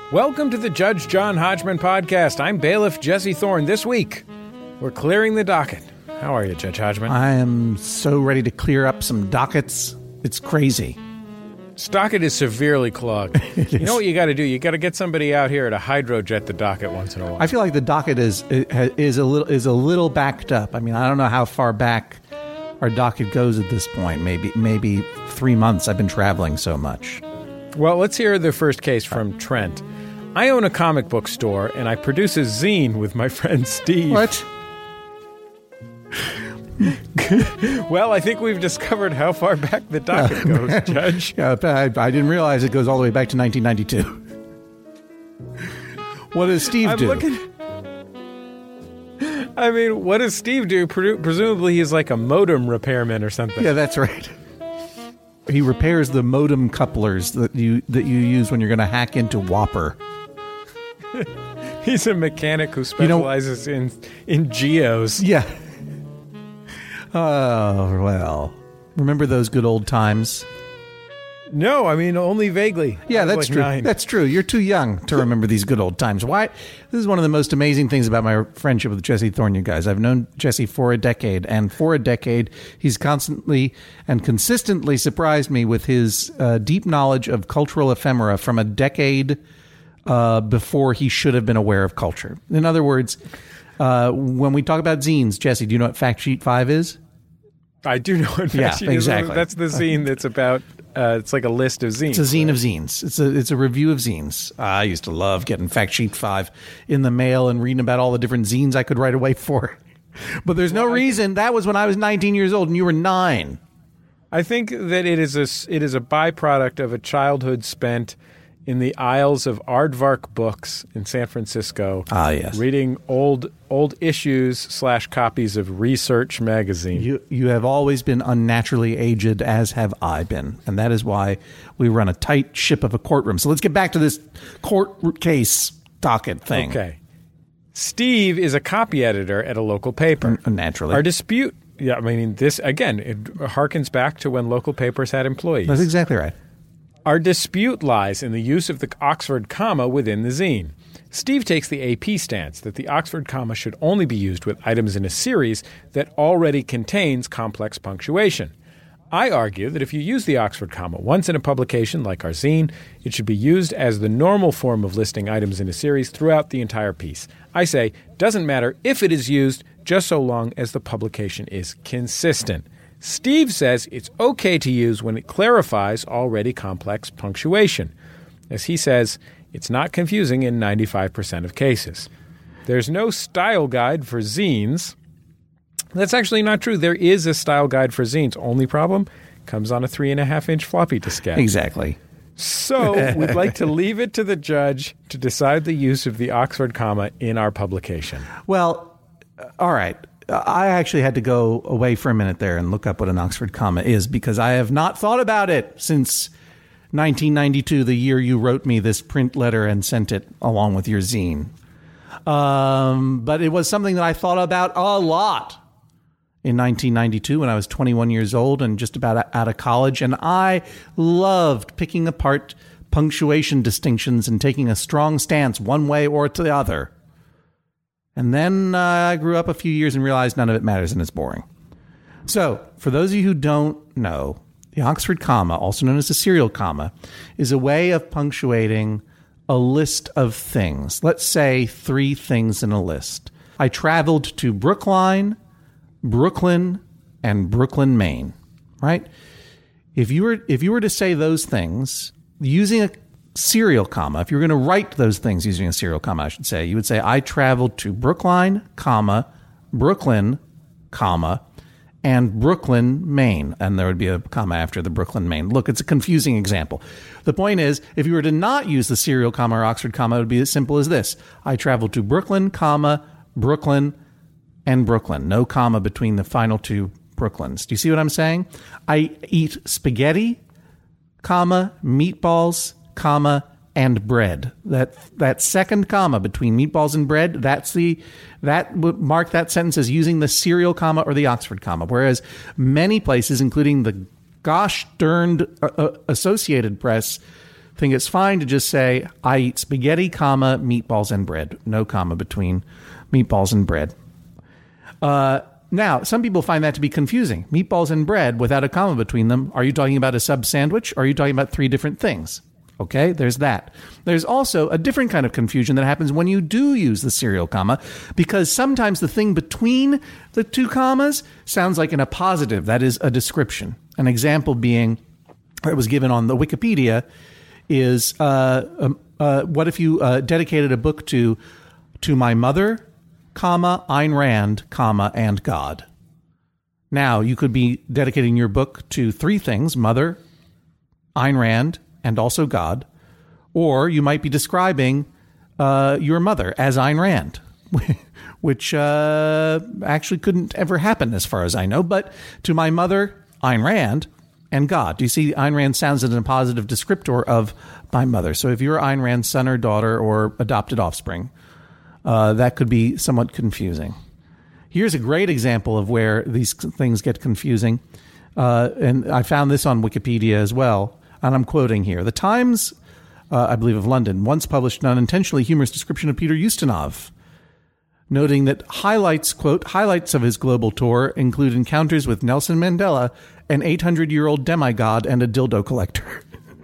Welcome to the Judge John Hodgman podcast. I'm bailiff Jesse Thorne. This week, we're clearing the docket. How are you, Judge Hodgman? I am so ready to clear up some dockets. It's crazy. Docket is severely clogged. You know what you got to do? You got to get somebody out here to hydrojet the docket once in a while. I feel like the docket is a little backed up. I mean, I don't know how far back our docket goes at this point. Maybe 3 months. I've been traveling so much. Well, let's hear the first case from Trent. I own a comic book store, and I produce a zine with my friend Steve. What? Well, I think we've discovered how far back the docket goes, Judge. Yeah, I didn't realize it goes all the way back to 1992. What does Steve do? What does Steve do? Presumably he's like a modem repairman or something. Yeah, that's right. He repairs the modem couplers that you use when you're going to hack into Whopper. He's a mechanic who specializes in geos. Yeah. Oh, well. Remember those good old times? No, only vaguely. Yeah, that's true. 9. That's true. You're too young to remember these good old times. Why? This is one of the most amazing things about my friendship with Jesse Thorne, you guys. I've known Jesse for a decade, and for a decade, he's constantly and consistently surprised me with his deep knowledge of cultural ephemera from a decade before he should have been aware of culture. In other words, when we talk about zines, Jesse, do you know what Fact Sheet 5 is? I do know what Fact Sheet exactly. is. That's the zine that's about... it's like a list of zines. It's a zine of zines. It's a review of zines. I used to love getting Fact Sheet 5 in the mail and reading about all the different zines I could write away for. But there's no reason. That was when I was 19 years old and you were 9. I think that it is a byproduct of a childhood spent in the aisles of Aardvark Books in San Francisco. Ah, yes. Reading old issues / copies of Research magazine. You have always been unnaturally aged, as have I been. And that is why we run a tight ship of a courtroom. So let's get back to this court case docket thing. Okay. Steve is a copy editor at a local paper. Naturally. Our dispute, this, again, it harkens back to when local papers had employees. That's exactly right. Our dispute lies in the use of the Oxford comma within the zine. Steve takes the AP stance that the Oxford comma should only be used with items in a series that already contains complex punctuation. I argue that if you use the Oxford comma once in a publication like our zine, it should be used as the normal form of listing items in a series throughout the entire piece. I say, doesn't matter if it is used, just so long as the publication is consistent. Steve says it's okay to use when it clarifies already complex punctuation. As he says, it's not confusing in 95% of cases. There's no style guide for zines. That's actually not true. There is a style guide for zines. Only problem, comes on a 3.5-inch floppy diskette. Exactly. So we'd like to leave it to the judge to decide the use of the Oxford comma in our publication. Well, all right. I actually had to go away for a minute there and look up what an Oxford comma is because I have not thought about it since 1992, the year you wrote me this print letter and sent it along with your zine. But it was something that I thought about a lot in 1992 when I was 21 years old and just about out of college. And I loved picking apart punctuation distinctions and taking a strong stance one way or to the other. And then I grew up a few years and realized none of it matters and it's boring. So, for those of you who don't know, the Oxford comma, also known as the serial comma, is a way of punctuating a list of things. Let's say 3 things in a list. I traveled to Brookline, Brooklyn, and Brooklyn, Maine. Right? If you were to say those things using a serial comma, if you're going to write those things using a serial comma, I should say, you would say, I traveled to Brookline, comma, Brooklyn, comma, and Brooklyn, Maine. And there would be a comma after the Brooklyn, Maine. Look, it's a confusing example. The point is, if you were to not use the serial comma or Oxford comma, it would be as simple as this. I traveled to Brooklyn, comma, Brooklyn, and Brooklyn. No comma between the final 2 Brooklyns. Do you see what I'm saying? I eat spaghetti, comma, meatballs, comma, and bread. That second comma between meatballs and bread, that would mark that sentence as using the serial comma or the Oxford comma. Whereas many places, including the gosh darned Associated Press, think it's fine to just say, I eat spaghetti, comma, meatballs and bread. No comma between meatballs and bread. Now, some people find that to be confusing. Meatballs and bread without a comma between them. Are you talking about a sub sandwich? Or are you talking about three different things? Okay, there's that. There's also a different kind of confusion that happens when you do use the serial comma, because sometimes the thing between the two commas sounds like in a positive. That is a description. An example being, that was given on the Wikipedia, is what if you dedicated a book to my mother, comma, Ayn Rand, comma, and God. Now, you could be dedicating your book to three things: mother, Ayn Rand, and also God. Or you might be describing your mother as Ayn Rand, which actually couldn't ever happen as far as I know. But to my mother, Ayn Rand, and God. Do you see Ayn Rand sounds as a positive descriptor of my mother? So if you're Ayn Rand's son or daughter or adopted offspring, that could be somewhat confusing. Here's a great example of where these things get confusing. And I found this on Wikipedia as well. And I'm quoting here. The Times, I believe of London, once published an unintentionally humorous description of Peter Ustinov, noting that highlights, quote, highlights of his global tour include encounters with Nelson Mandela, an 800-year-old demigod, and a dildo collector.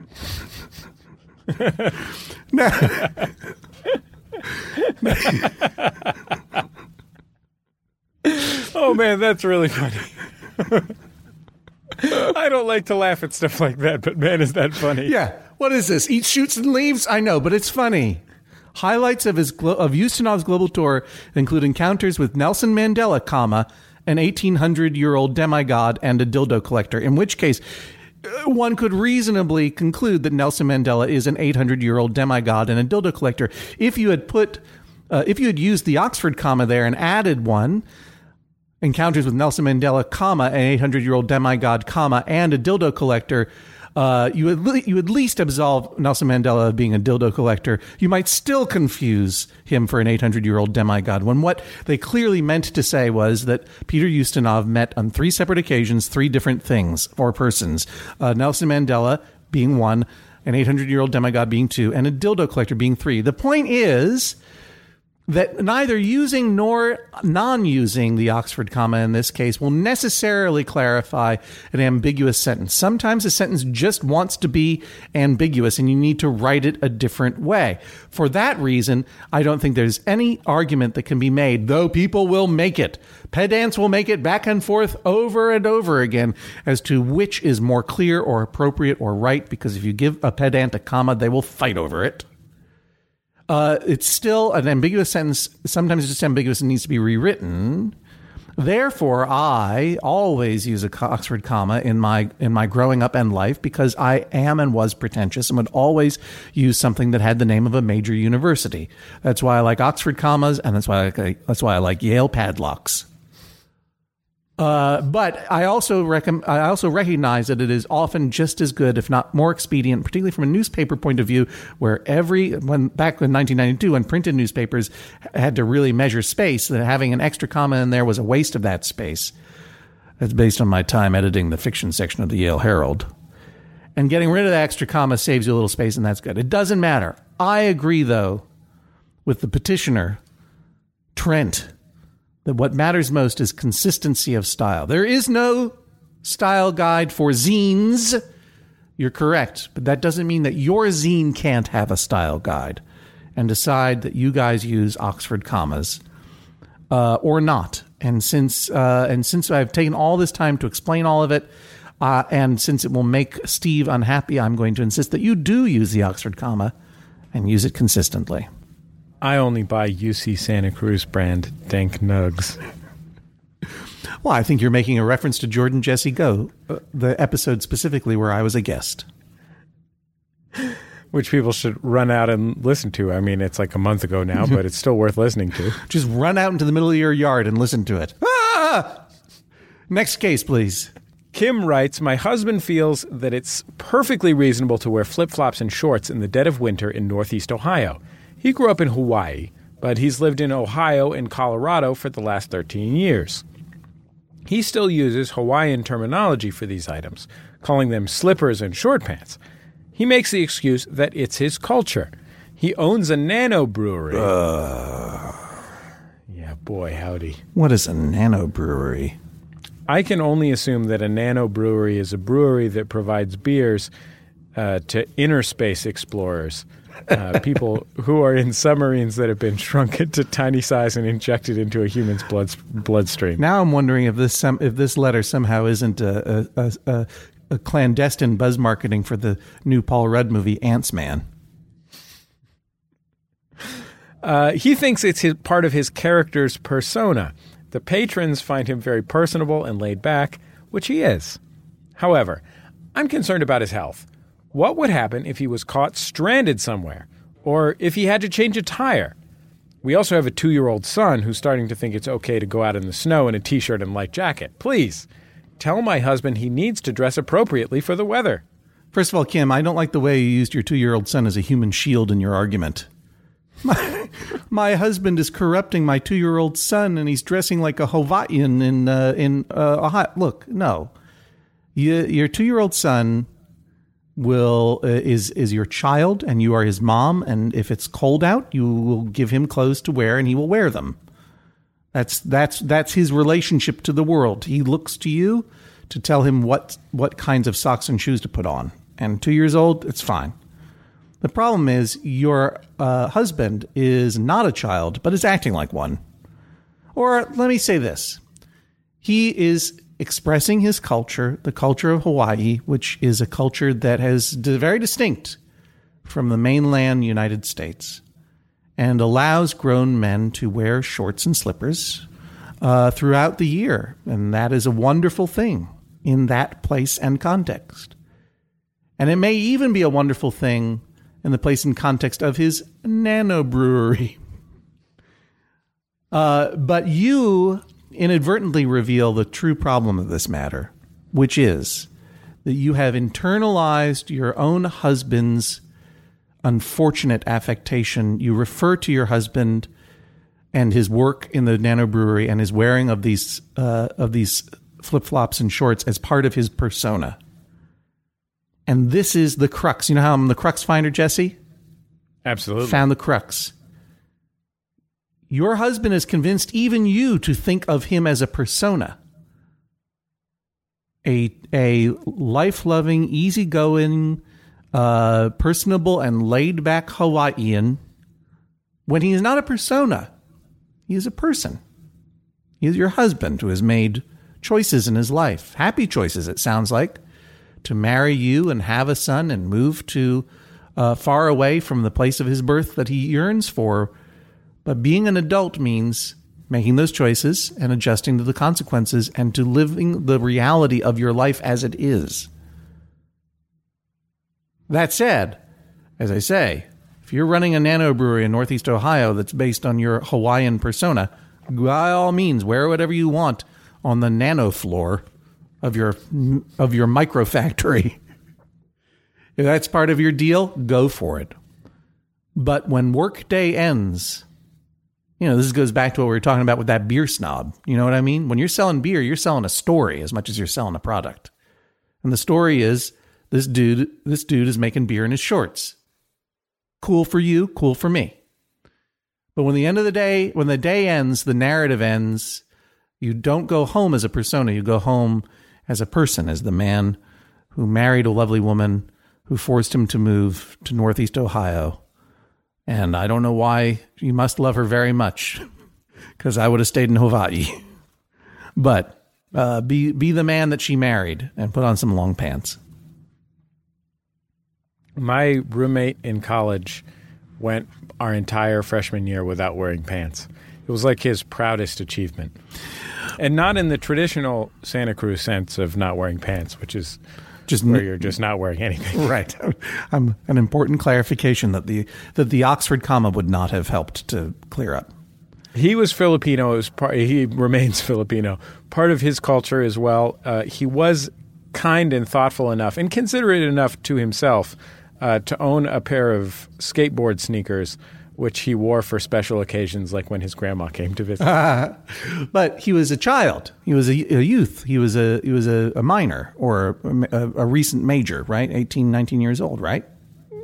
Oh, man, that's really funny. I don't like to laugh at stuff like that, but man, is that funny. Yeah. What is this? Eats, shoots, and leaves? I know, but it's funny. Highlights of Ustinov's global tour include encounters with Nelson Mandela, comma, an 1800-year-old demigod, and a dildo collector, in which case one could reasonably conclude that Nelson Mandela is an 800-year-old demigod and a dildo collector. If you had used the Oxford comma there and added one, encounters with Nelson Mandela, comma, an 800-year-old demigod, comma, and a dildo collector, you at least absolve Nelson Mandela of being a dildo collector. You might still confuse him for an 800-year-old demigod, when what they clearly meant to say was that Peter Ustinov met on three separate occasions, three different things or persons. Nelson Mandela being one, an 800-year-old demigod being two, and a dildo collector being three. The point is that neither using nor non-using the Oxford comma in this case will necessarily clarify an ambiguous sentence. Sometimes a sentence just wants to be ambiguous and you need to write it a different way. For that reason, I don't think there's any argument that can be made, though people will make it. Pedants will make it back and forth over and over again as to which is more clear or appropriate or right, because if you give a pedant a comma, they will fight over it. It's still an ambiguous sentence. Sometimes it's just ambiguous and needs to be rewritten. Therefore, I always use a Oxford comma in my growing up and life, because I am and was pretentious and would always use something that had the name of a major university. That's why I like Oxford commas, and that's why I like Yale padlocks. But I also recognize that it is often just as good, if not more expedient, particularly from a newspaper point of view, where back in 1992, when printed newspapers had to really measure space, that having an extra comma in there was a waste of that space. That's based on my time editing the fiction section of the Yale Herald. And getting rid of that extra comma saves you a little space, and that's good. It doesn't matter. I agree, though, with the petitioner, Trent, that what matters most is consistency of style. There is no style guide for zines. You're correct, but that doesn't mean that your zine can't have a style guide. And decide that you guys use Oxford commas or not. And since I've taken all this time to explain all of it, and since it will make Steve unhappy, I'm going to insist that you do use the Oxford comma and use it consistently. I only buy UC Santa Cruz brand Dank Nugs. Well, I think you're making a reference to Jordan Jesse Go, the episode specifically where I was a guest. Which people should run out and listen to. I mean, it's like a month ago now, but it's still worth listening to. Just run out into the middle of your yard and listen to it. Ah! Next case, please. Kim writes, my husband feels that it's perfectly reasonable to wear flip-flops and shorts in the dead of winter in Northeast Ohio. He grew up in Hawaii, but he's lived in Ohio and Colorado for the last 13 years. He still uses Hawaiian terminology for these items, calling them slippers and short pants. He makes the excuse that it's his culture. He owns a nano brewery. Yeah, boy, howdy. What is a nano brewery? I can only assume that a nano brewery is a brewery that provides beers to inner space explorers, people who are in submarines that have been shrunken to tiny size and injected into a human's bloodstream. Now I'm wondering if this letter somehow isn't a clandestine buzz marketing for the new Paul Rudd movie Ants-Man. He thinks it's part of his character's persona. The patrons find him very personable and laid back, which he is. However, I'm concerned about his health. What would happen if he was caught stranded somewhere, or if he had to change a tire? We also have a 2-year-old son who's starting to think it's okay to go out in the snow in a t-shirt and light jacket. Please, tell my husband he needs to dress appropriately for the weather. First of all, Kim, I don't like the way you used your 2-year-old son as a human shield in your argument. My husband is corrupting my 2-year-old son, and he's dressing like a Hawaiian in Ohio. Look, no, your 2-year-old son is your child, and you are his mom. And if it's cold out, you will give him clothes to wear, and he will wear them. That's his relationship to the world. He looks to you to tell him what kinds of socks and shoes to put on. And 2 years old, it's fine. The problem is your husband is not a child, but is acting like one. Or let me say this. He is expressing his culture, the culture of Hawaii, which is a culture that is very distinct from the mainland United States, and allows grown men to wear shorts and slippers throughout the year. And that is a wonderful thing in that place and context. And it may even be a wonderful thing in the place and context of his nano brewery. But you inadvertently reveal the true problem of this matter, which is that you have internalized your own husband's unfortunate affectation. You refer to your husband and his work in the nano brewery and his wearing of these flip-flops and shorts as part of his persona. And this is the crux. You know how I'm the crux finder, Jesse? Absolutely. Found the crux. Your husband has convinced even you to think of him as a persona. A life-loving, easygoing, personable, and laid-back Hawaiian, when he is not a persona. He is a person. He is your husband who has made choices in his life. Happy choices, it sounds like. To marry you and have a son and move to far away from the place of his birth that he yearns for. But being an adult means making those choices and adjusting to the consequences and to living the reality of your life as it is. That said, as I say, if you're running a nano brewery in Northeast Ohio that's based on your Hawaiian persona, by all means, wear whatever you want on the nano floor of your micro factory. If that's part of your deal, go for it. But when work day ends, this goes back to what we were talking about with that beer snob. You know what I mean? When you're selling beer, you're selling a story as much as you're selling a product. And the story is this dude is making beer in his shorts. Cool for you, cool for me. But when the day ends, the narrative ends, you don't go home as a persona, you go home as a person, as the man who married a lovely woman who forced him to move to Northeast Ohio. And I don't know why you must love her very much, because I would have stayed in Hawaii. But be the man that she married and put on some long pants. My roommate in college went our entire freshman year without wearing pants. It was like his proudest achievement. And not in the traditional Santa Cruz sense of not wearing pants, which is just where you're just not wearing anything. Right. An important clarification that the Oxford comma would not have helped to clear up. He was Filipino. He remains Filipino. Part of his culture as well. He was kind and thoughtful enough and considerate enough to himself to own a pair of skateboard sneakers, which he wore for special occasions, like when his grandma came to visit. But he was a child. He was a youth. He was a minor or a recent major, right? 18, 19 years old, right?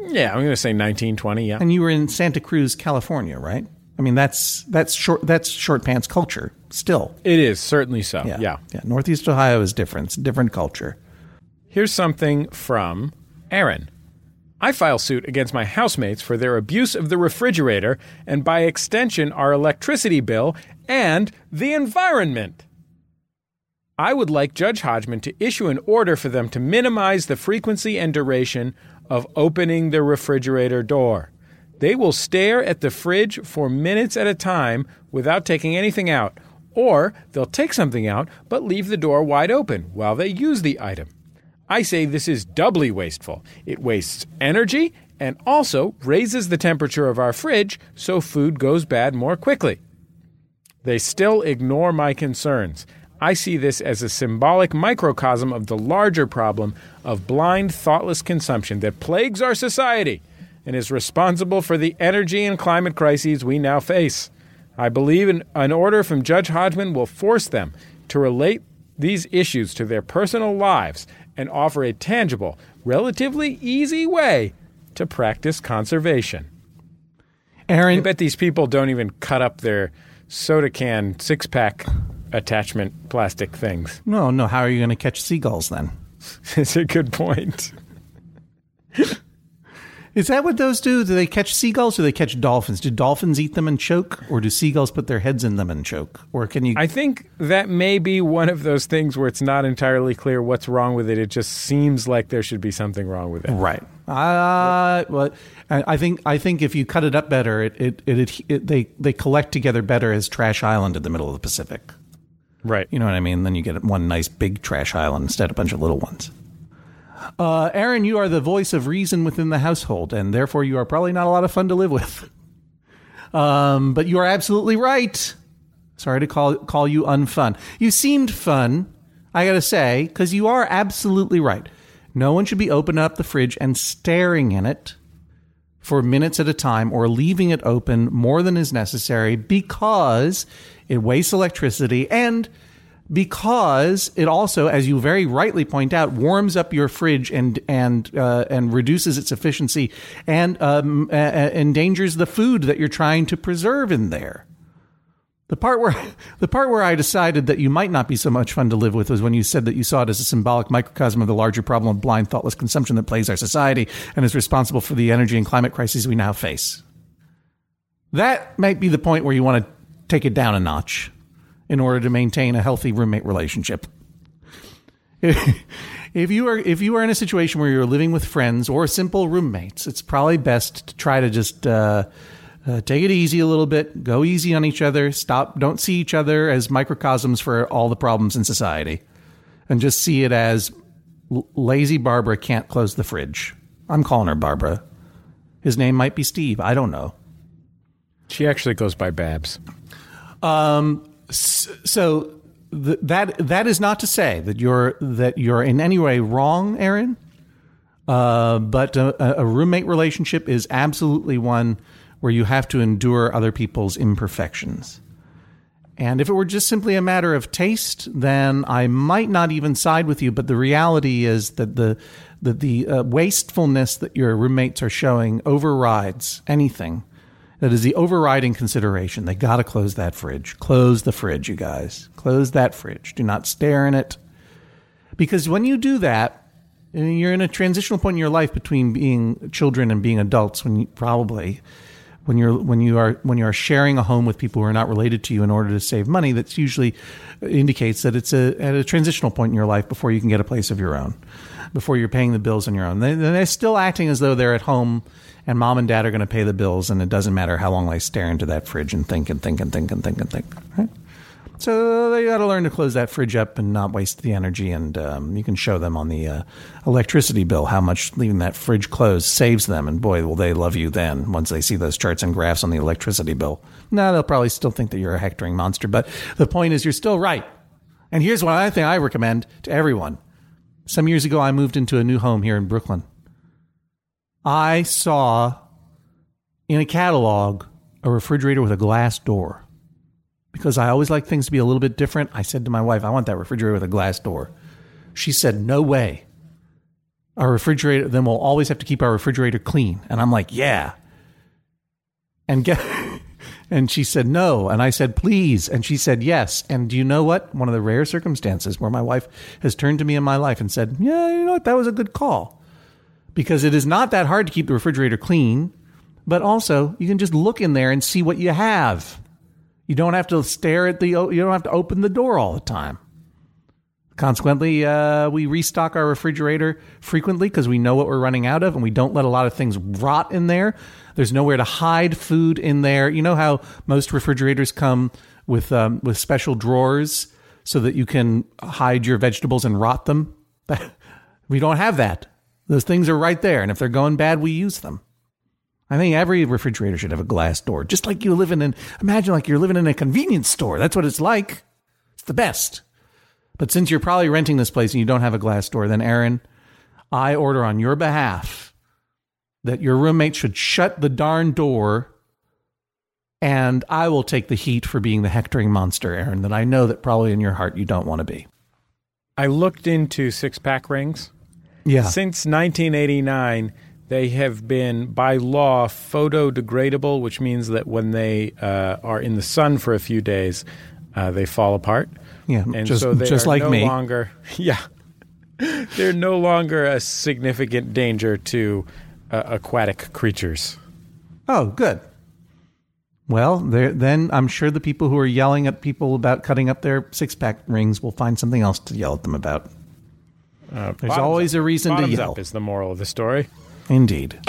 Yeah, I'm going to say 1920, yeah. And you were in Santa Cruz, California, right? I mean, that's short pants culture still. It is, certainly so, yeah. Northeast Ohio is different. It's a different culture. Here's something from Aaron. I file suit against my housemates for their abuse of the refrigerator and, by extension, our electricity bill and the environment. I would like Judge Hodgman to issue an order for them to minimize the frequency and duration of opening the refrigerator door. They will stare at the fridge for minutes at a time without taking anything out, or they'll take something out but leave the door wide open while they use the item. I say this is doubly wasteful. It wastes energy and also raises the temperature of our fridge so food goes bad more quickly. They still ignore my concerns. I see this as a symbolic microcosm of the larger problem of blind, thoughtless consumption that plagues our society and is responsible for the energy and climate crises we now face. I believe an order from Judge Hodgman will force them to relate these issues to their personal lives and offer a tangible, relatively easy way to practice conservation. Aaron, I bet these people don't even cut up their soda can six-pack attachment plastic things. No. How are you going to catch seagulls then? It's a good point. Is that what those do? Do they catch seagulls or do they catch dolphins? Do dolphins eat them and choke, or do seagulls put their heads in them and choke? Or can you? I think that may be one of those things where it's not entirely clear what's wrong with it. It just seems like there should be something wrong with it. Right. Well, I think if you cut it up better, they collect together better as trash island in the middle of the Pacific. Right. You know what I mean? Then you get one nice big trash island instead of a bunch of little ones. Aaron, you are the voice of reason within the household, and therefore you are probably not a lot of fun to live with. But you are absolutely right. Sorry to call you unfun. You seemed fun, I gotta say, because you are absolutely right. No one should be opening up the fridge and staring in it for minutes at a time or leaving it open more than is necessary because it wastes electricity and because it also, as you very rightly point out, warms up your fridge and reduces its efficiency and endangers the food that you're trying to preserve in there. The part where I decided that you might not be so much fun to live with was when you said that you saw it as a symbolic microcosm of the larger problem of blind, thoughtless consumption that plagues our society and is responsible for the energy and climate crises we now face. That might be the point where you want to take it down a notch in order to maintain a healthy roommate relationship. If you are in a situation where you're living with friends or simple roommates, it's probably best to try to just take it easy a little bit, go easy on each other, don't see each other as microcosms for all the problems in society, and just see it as lazy Barbara can't close the fridge. I'm calling her Barbara. His name might be Steve. I don't know. She actually goes by Babs. So that is not to say that you're in any way wrong, Aaron. But a roommate relationship is absolutely one where you have to endure other people's imperfections. And if it were just simply a matter of taste, then I might not even side with you. But the reality is that the wastefulness that your roommates are showing overrides anything. That is the overriding consideration. They got to close that fridge. Close the fridge, you guys. Close that fridge. Do not stare in it. Because when you do that, you're in a transitional point in your life between being children and being adults. When you are sharing a home with people who are not related to you in order to save money, that usually indicates that it's at a transitional point in your life before you can get a place of your own, before you're paying the bills on your own. They're still acting as though they're at home and mom and dad are going to pay the bills, and it doesn't matter how long they stare into that fridge and think. Right? So they got to learn to close that fridge up and not waste the energy. And you can show them on the electricity bill how much leaving that fridge closed saves them. And boy, will they love you then once they see those charts and graphs on the electricity bill. No, they'll probably still think that you're a hectoring monster. But the point is, you're still right. And here's one other thing I recommend to everyone. Some years ago, I moved into a new home here in Brooklyn. I saw in a catalog a refrigerator with a glass door. Because I always like things to be a little bit different, I said to my wife, I want that refrigerator with a glass door. She said, no way. our refrigerator, then we'll always have to keep our refrigerator clean. And I'm like, yeah. And she said, no. And I said, please. And she said, yes. And do you know what? One of the rare circumstances where my wife has turned to me in my life and said, yeah, you know what? That was a good call. Because it is not that hard to keep the refrigerator clean, but also you can just look in there and see what you have. You don't have to you don't have to open the door all the time. Consequently, we restock our refrigerator frequently because we know what we're running out of, and we don't let a lot of things rot in there. There's nowhere to hide food in there. You know how most refrigerators come with special drawers so that you can hide your vegetables and rot them? We don't have that. Those things are right there, and if they're going bad, we use them. I think every refrigerator should have a glass door, just like imagine like you're living in a convenience store. That's what it's like. It's the best. But since you're probably renting this place and you don't have a glass door, then Aaron, I order on your behalf that your roommate should shut the darn door, and I will take the heat for being the hectoring monster, Aaron, that I know that probably in your heart you don't want to be. I looked into six-pack rings. Yeah. Since 1989, they have been, by law, photodegradable, which means that when they are in the sun for a few days, they fall apart. Yeah, and just, so they just are like no me. longer, yeah, they're no longer a significant danger to aquatic creatures. Oh, good. Well, then I'm sure the people who are yelling at people about cutting up their six-pack rings will find something else to yell at them about. There's always a reason to yell. Up is the moral of the story. Indeed.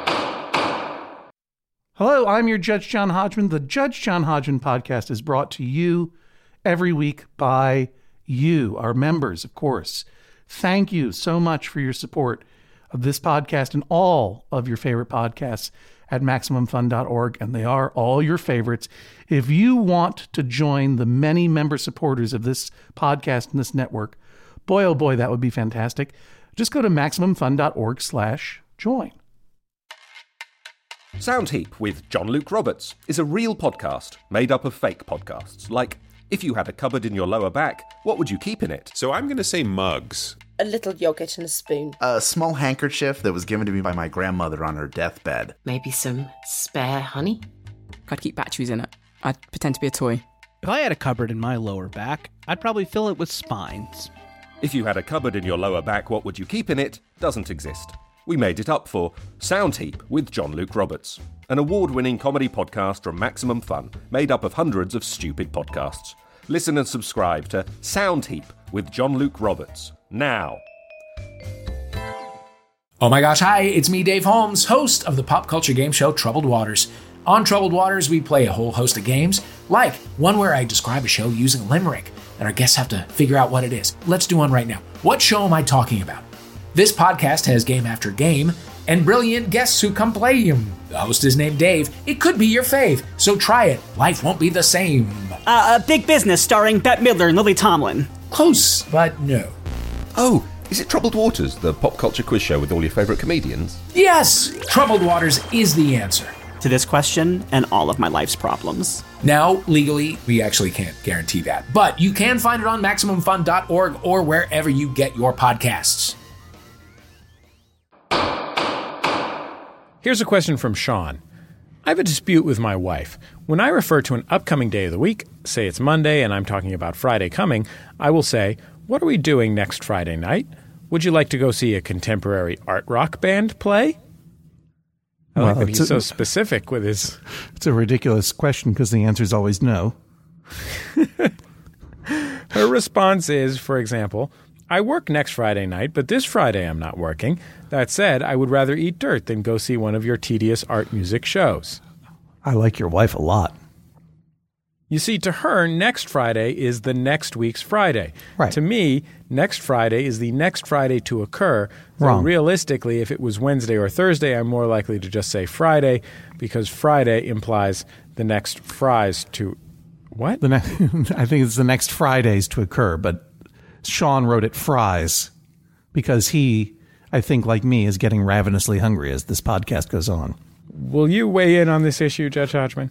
Hello, I'm your Judge John Hodgman. The Judge John Hodgman podcast is brought to you every week by you, our members, of course. Thank you so much for your support of this podcast and all of your favorite podcasts at MaximumFun.org, and they are all your favorites. If you want to join the many member supporters of this podcast and this network, boy, oh boy, that would be fantastic. Just go to MaximumFun.org/join. Soundheap with John Luke Roberts is a real podcast made up of fake podcasts, like if you had a cupboard in your lower back, what would you keep in it? So I'm going to say mugs. A little yogurt and a spoon. A small handkerchief that was given to me by my grandmother on her deathbed. Maybe some spare honey. I'd keep batteries in it. I'd pretend to be a toy. If I had a cupboard in my lower back, I'd probably fill it with spines. If you had a cupboard in your lower back, what would you keep in it? Doesn't exist. We made it up for Soundheap with John Luke Roberts, an award-winning comedy podcast from Maximum Fun, made up of hundreds of stupid podcasts. Listen and subscribe to Soundheap with John Luke Roberts now. Oh my gosh, hi, it's me, Dave Holmes, host of the pop culture game show Troubled Waters. On Troubled Waters, we play a whole host of games, like one where I describe a show using a limerick, and our guests have to figure out what it is. Let's do one right now. What show am I talking about? This podcast has game after game, and brilliant guests who come play them. The host is named Dave. It could be your fave, so try it. Life won't be the same. Big Business starring Bette Midler and Lily Tomlin. Close, but no. Oh, is it Troubled Waters, the pop culture quiz show with all your favourite comedians? Yes, Troubled Waters is the answer to this question and all of my life's problems. Now, legally, we actually can't guarantee that, but you can find it on MaximumFun.org or wherever you get your podcasts. Here's a question from Sean. I have a dispute with my wife. When I refer to an upcoming day of the week, say it's Monday and I'm talking about Friday coming, I will say, what are we doing next Friday night? Would you like to go see a contemporary art rock band play? I like that he's so specific with his... It's a ridiculous question because the answer is always no. Her response is, for example, I work next Friday night, but this Friday I'm not working. That said, I would rather eat dirt than go see one of your tedious art music shows. I like your wife a lot. You see, to her, next Friday is the next week's Friday. Right. To me, next Friday is the next Friday to occur. Wrong. Realistically, if it was Wednesday or Thursday, I'm more likely to just say Friday because Friday implies the next fries to... What? I think it's the next Fridays to occur, but Sean wrote it fries because he, I think, like me, is getting ravenously hungry as this podcast goes on. Will you weigh in on this issue, Judge Hodgman?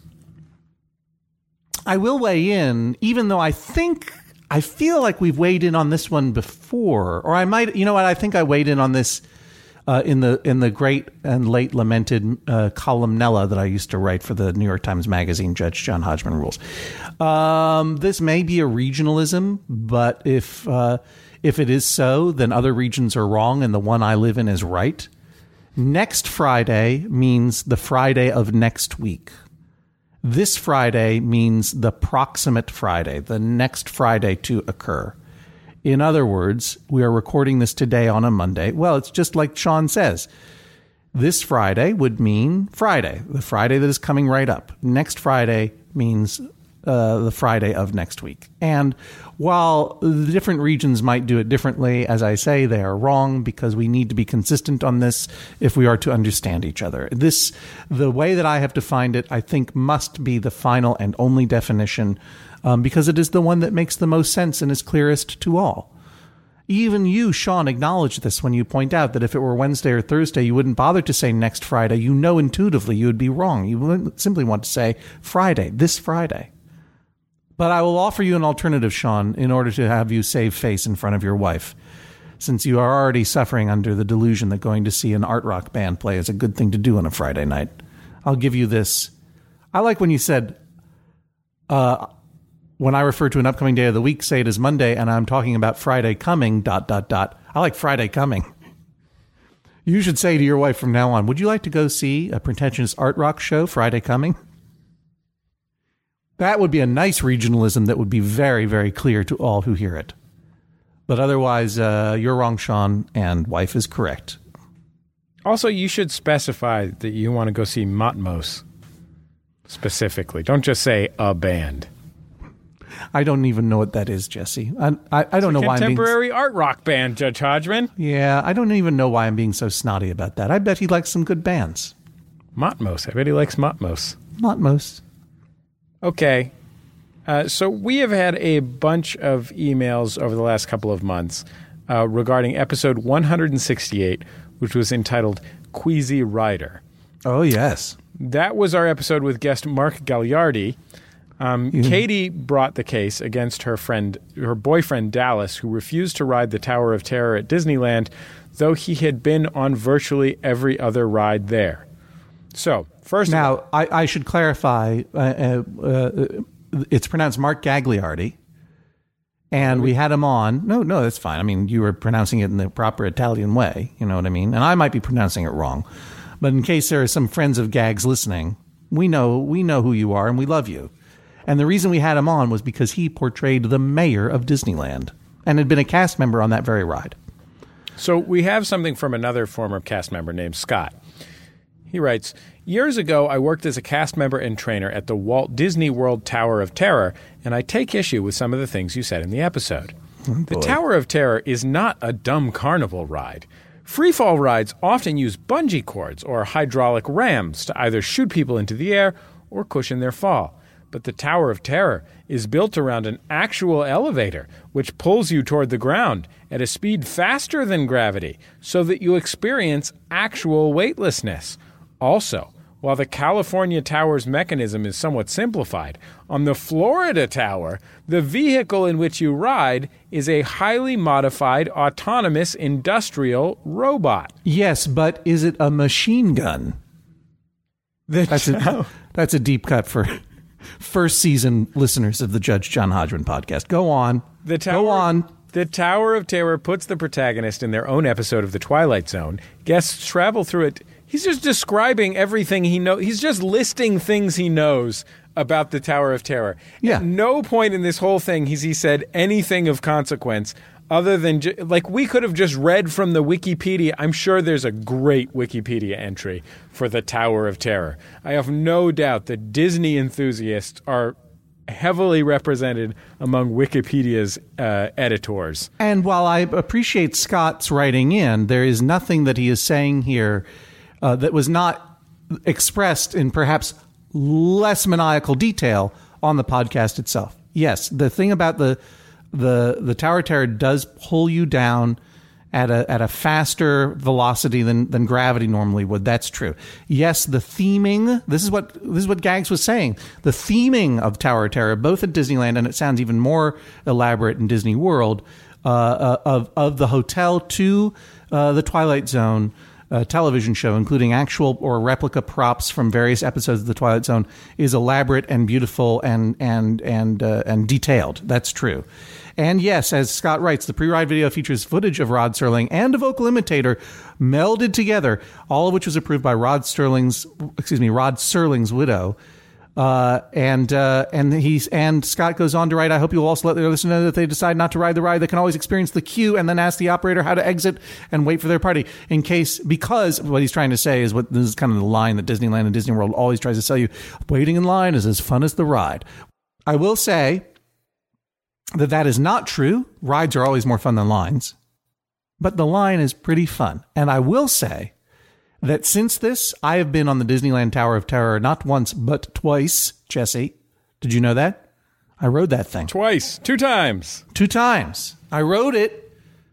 I will weigh in, even though I feel like we've weighed in on this one before, or I might, you know what, I think I weighed in on this in the great and late lamented columnella that I used to write for the New York Times Magazine, Judge John Hodgman Rules. This may be a regionalism, but if it is so, then other regions are wrong and the one I live in is right. Next Friday means the Friday of next week. This Friday means the proximate Friday, the next Friday to occur. In other words, we are recording this today on a Monday. Well, it's just like Sean says. This Friday would mean Friday, the Friday that is coming right up. Next Friday means the Friday of next week. And while the different regions might do it differently, as I say, they are wrong because we need to be consistent on this if we are to understand each other. The way that I have defined it, I think must be the final and only definition because it is the one that makes the most sense and is clearest to all. Even you, Sean, acknowledge this when you point out that if it were Wednesday or Thursday, you wouldn't bother to say next Friday. You know intuitively you would be wrong. You would simply want to say Friday, this Friday. But I will offer you an alternative, Sean, in order to have you save face in front of your wife, since you are already suffering under the delusion that going to see an art rock band play is a good thing to do on a Friday night. I'll give you this. I like when you said, when I refer to an upcoming day of the week, say it is Monday, and I'm talking about Friday coming, ... I like Friday coming. You should say to your wife from now on, would you like to go see a pretentious art rock show Friday coming? That would be a nice regionalism that would be very, very clear to all who hear it. But otherwise, you're wrong, Sean, and wife is correct. Also, you should specify that you want to go see Matmos specifically. Don't just say a band. I don't even know what that is, Jesse. I don't know why I'm being... Contemporary art rock band, Judge Hodgman. Yeah, I don't even know why I'm being so snotty about that. I bet he likes some good bands. Matmos. I bet he likes Matmos. Matmos. Okay. So we have had a bunch of emails over the last couple of months regarding episode 168, which was entitled Queasy Rider. Oh, yes. That was our episode with guest Mark Gagliardi. Katie brought the case against her boyfriend Dallas, who refused to ride the Tower of Terror at Disneyland, though he had been on virtually every other ride there. So, first now, of all, I should clarify, it's pronounced Mark Gagliardi, and we had him on. No, that's fine. I mean, you were pronouncing it in the proper Italian way, you know what I mean? And I might be pronouncing it wrong. But in case there are some friends of Gags listening, we know who you are and we love you. And the reason we had him on was because he portrayed the mayor of Disneyland and had been a cast member on that very ride. So we have something from another former cast member named Scott. He writes, years ago, I worked as a cast member and trainer at the Walt Disney World Tower of Terror, and I take issue with some of the things you said in the episode. The Tower of Terror is not a dumb carnival ride. Freefall rides often use bungee cords or hydraulic rams to either shoot people into the air or cushion their fall. But the Tower of Terror is built around an actual elevator, which pulls you toward the ground at a speed faster than gravity, so that you experience actual weightlessness. Also, while the California Tower's mechanism is somewhat simplified, on the Florida Tower, the vehicle in which you ride is a highly modified, autonomous, industrial robot. Yes, but is it a machine gun? That's a deep cut for first season listeners of the Judge John Hodgman podcast. Go on. Go on. The Tower of Terror puts the protagonist in their own episode of The Twilight Zone. Guests travel through it. He's just describing everything he knows. He's just listing things he knows about the Tower of Terror. Yeah. At no point in this whole thing has he said anything of consequence other than, like, we could have just read from the Wikipedia. I'm sure there's a great Wikipedia entry for the Tower of Terror. I have no doubt that Disney enthusiasts are heavily represented among Wikipedia's editors. And while I appreciate Scott's writing in, there is nothing that he is saying here that was not expressed in perhaps less maniacal detail on the podcast itself. Yes, the thing about the Tower of Terror does pull you down at a faster velocity than gravity normally would. That's true. Yes, the theming. This is what Gags was saying. The theming of Tower of Terror, both at Disneyland and it sounds even more elaborate in Disney World, of the hotel to the Twilight Zone, television show, including actual or replica props from various episodes of The Twilight Zone, is elaborate and beautiful and detailed. That's true. And yes, as Scott writes, the pre-ride video features footage of Rod Serling and a vocal imitator melded together, all of which was approved by Rod Serling's widow. And Scott goes on to write, I hope you will also let their listener know that they decide not to ride the ride, they can always experience the queue and then ask the operator how to exit and wait for their party because what he's trying to say is this is kind of the line that Disneyland and Disney World always tries to sell you. Waiting in line is as fun as the ride. I will say that is not true. Rides are always more fun than lines, but the line is pretty fun. And I will say that since this, I have been on the Disneyland Tower of Terror not once, but twice. Jesse, did you know that? I rode that thing. Twice. 2 times. 2 times. I rode it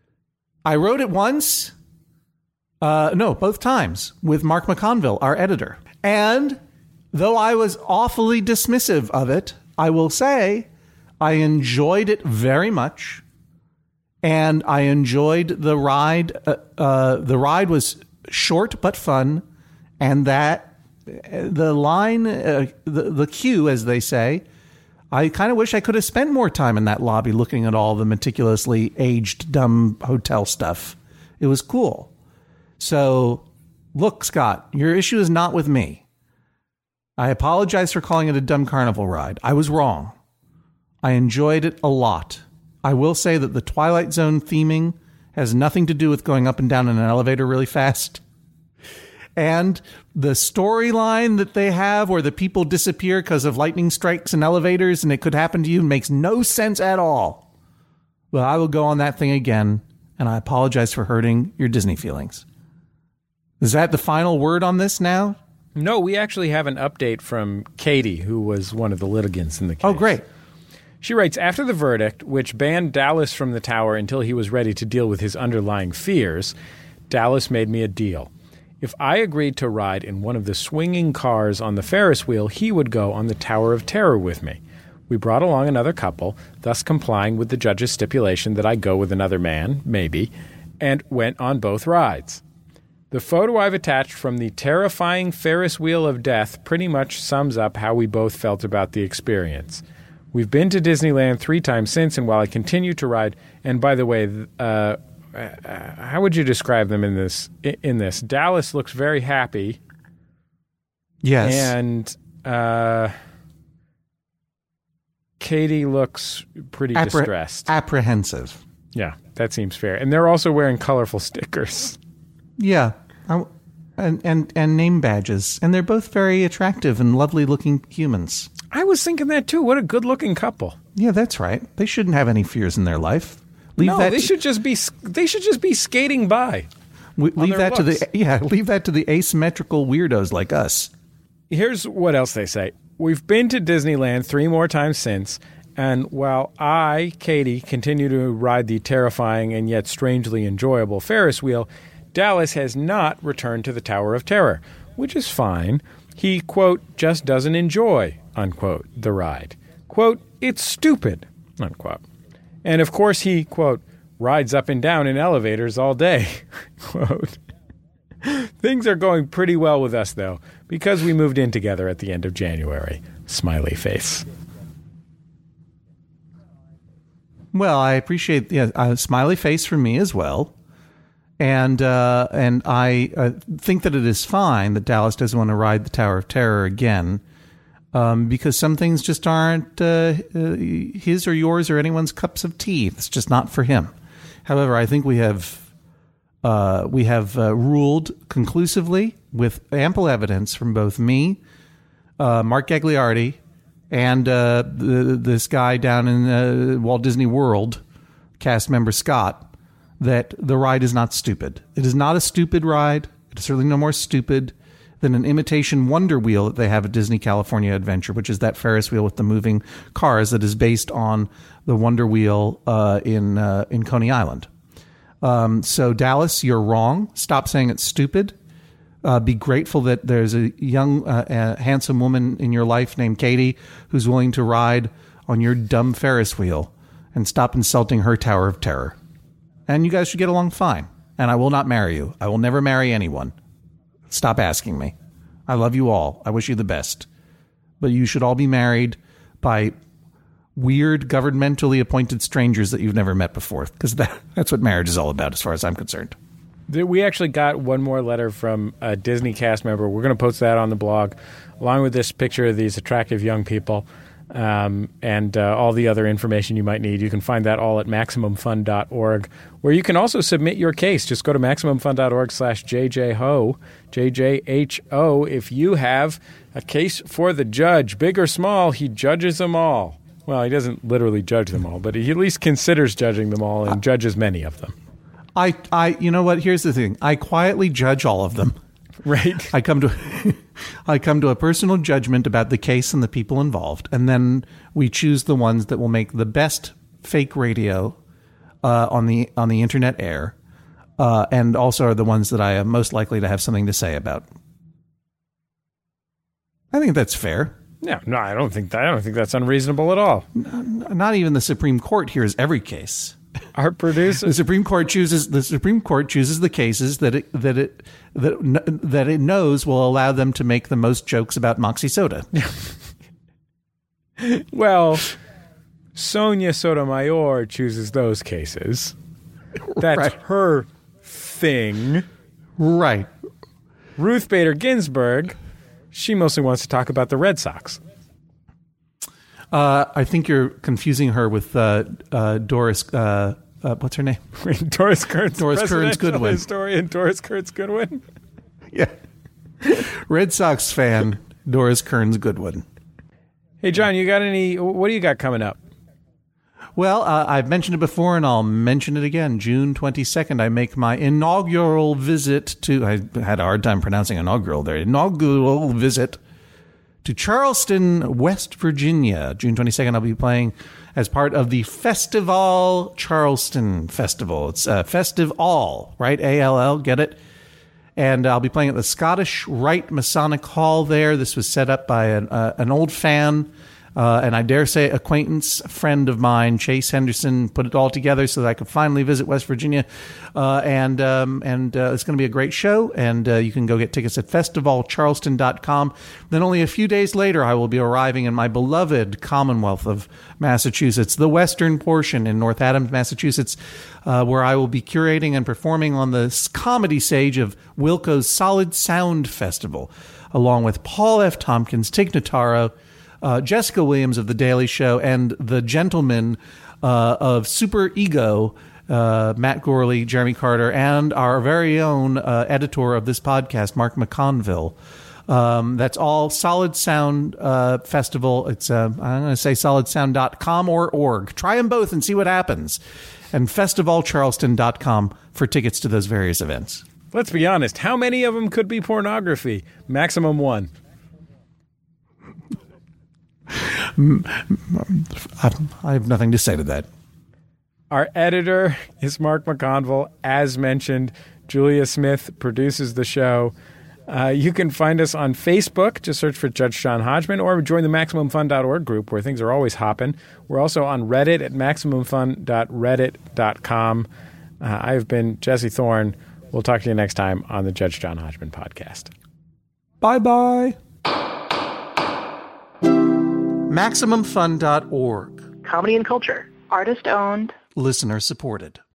once. No, both times with Mark McConville, our editor. And though I was awfully dismissive of it, I will say I enjoyed it very much. And I enjoyed the ride. The ride was short but fun, and that the line, the queue, as they say, I kind of wish I could have spent more time in that lobby looking at all the meticulously aged, dumb hotel stuff. It was cool. So, look, Scott, your issue is not with me. I apologize for calling it a dumb carnival ride. I was wrong. I enjoyed it a lot. I will say that the Twilight Zone theming has nothing to do with going up and down in an elevator really fast. And the storyline that they have where the people disappear because of lightning strikes in elevators and it could happen to you makes no sense at all. Well, I will go on that thing again, and I apologize for hurting your Disney feelings. Is that the final word on this now? No, we actually have an update from Katie, who was one of the litigants in the case. Oh, great. She writes, after the verdict, which banned Dallas from the tower until he was ready to deal with his underlying fears, Dallas made me a deal. If I agreed to ride in one of the swinging cars on the Ferris wheel, he would go on the Tower of Terror with me. We brought along another couple, thus complying with the judge's stipulation that I go with another man, maybe, and went on both rides. The photo I've attached from the terrifying Ferris wheel of death pretty much sums up how we both felt about the experience. We've been to Disneyland 3 times since, and while I continue to ride, and by the way, how would you describe them in this? Dallas looks very happy. Yes. And Katie looks pretty distressed. Apprehensive. Yeah, that seems fair. And they're also wearing colorful stickers. Yeah. And name badges. And they're both very attractive and lovely looking humans. I was thinking that too. What a good looking couple. Yeah, that's right. They shouldn't have any fears in their life. They should just be skating by. Leave that to the asymmetrical weirdos like us. Here's what else they say. We've been to Disneyland 3 more times since, and while I, Katie, continue to ride the terrifying and yet strangely enjoyable Ferris wheel, Dallas has not returned to the Tower of Terror, which is fine. He, quote, just doesn't enjoy, unquote, the ride. Quote, it's stupid, unquote. And of course he, quote, rides up and down in elevators all day, quote. Things are going pretty well with us, though, because we moved in together at the end of January. Smiley face. Well, I appreciate a smiley face from me as well. And I think that it is fine that Dallas doesn't want to ride the Tower of Terror again, because some things just aren't his or yours or anyone's cups of tea. It's just not for him. However, I think we have ruled conclusively with ample evidence from both me, Mark Gagliardi, and this guy down in Walt Disney World, cast member Scott, that the ride is not stupid. It is not a stupid ride. It is certainly no more stupid than an imitation Wonder Wheel that they have at Disney California Adventure, which is that Ferris wheel with the moving cars that is based on the Wonder Wheel in Coney Island. So Dallas, you're wrong. Stop saying it's stupid. Be grateful that there's a young, handsome woman in your life named Katie who's willing to ride on your dumb Ferris wheel, and stop insulting her Tower of Terror. And you guys should get along fine. and I will not marry you. I will never marry anyone. Stop asking me. I love you all. I wish you the best. But you should all be married by weird governmentally appointed strangers that you've never met before, because that's what marriage is all about as far as I'm concerned. We actually got one more letter from a Disney cast member. We're going to post that on the blog, along with this picture of these attractive young people and all the other information you might need. You can find that all at MaximumFun.org, where you can also submit your case. Just go to MaximumFun.org/JJHO, JJHO. If you have a case for the judge, big or small, he judges them all. Well, he doesn't literally judge them all, but he at least considers judging them all and judges many of them. You know what? Here's the thing. I quietly judge all of them. Right. I come to a personal judgment about the case and the people involved, and then we choose the ones that will make the best fake radio on the internet air, and also are the ones that I am most likely to have something to say about. I think that's fair. No, I don't think that's unreasonable at all. Not even the Supreme Court hears every case. Our producer, the Supreme Court chooses the cases that it knows will allow them to make the most jokes about Moxie soda. Well, Sonia Sotomayor chooses those cases. That's right. Her thing. Right. Ruth Bader Ginsburg, she mostly wants to talk about the Red Sox. I think you're confusing her with Doris. What's her name? Doris Kearns. Doris Kearns Goodwin. Historian Doris Kearns Goodwin. Yeah. Red Sox fan Doris Kearns Goodwin. Hey, John, what do you got coming up? Well, I've mentioned it before, and I'll mention it again. June 22nd, I make my inaugural visit to. I had a hard time pronouncing inaugural there. Inaugural visit to Charleston, West Virginia. June 22nd, I'll be playing as part of the Festival Charleston Festival. It's Festive All, right? ALL, get it? And I'll be playing at the Scottish Rite Masonic Hall there. This was set up by an old fan, and I dare say acquaintance, friend of mine, Chase Henderson, put it all together so that I could finally visit West Virginia. And it's going to be a great show, and you can go get tickets at festivalcharleston.com. Then only a few days later, I will be arriving in my beloved Commonwealth of Massachusetts, the western portion in North Adams, Massachusetts, where I will be curating and performing on the comedy stage of Wilco's Solid Sound Festival, along with Paul F. Tompkins, Tig Notaro, Jessica Williams of The Daily Show, and the gentlemen of Super Ego, Matt Gorley, Jeremy Carter, and our very own editor of this podcast, Mark McConville. That's all Solid Sound Festival. It's I'm going to say solidsound.com or org. Try them both and see what happens. And festivalcharleston.com for tickets to those various events. Let's be honest. How many of them could be pornography? Maximum one. I have nothing to say to that. Our editor is Mark McConville. As mentioned, Julia Smith produces the show. You can find us on Facebook. Just search for Judge John Hodgman, or join the MaximumFun.org group, where things are always hopping. We're also on Reddit at MaximumFun.reddit.com. I've been Jesse Thorne. We'll talk to you next time on the Judge John Hodgman podcast. Bye-bye. MaximumFun.org. Comedy and culture. Artist owned. Listener supported.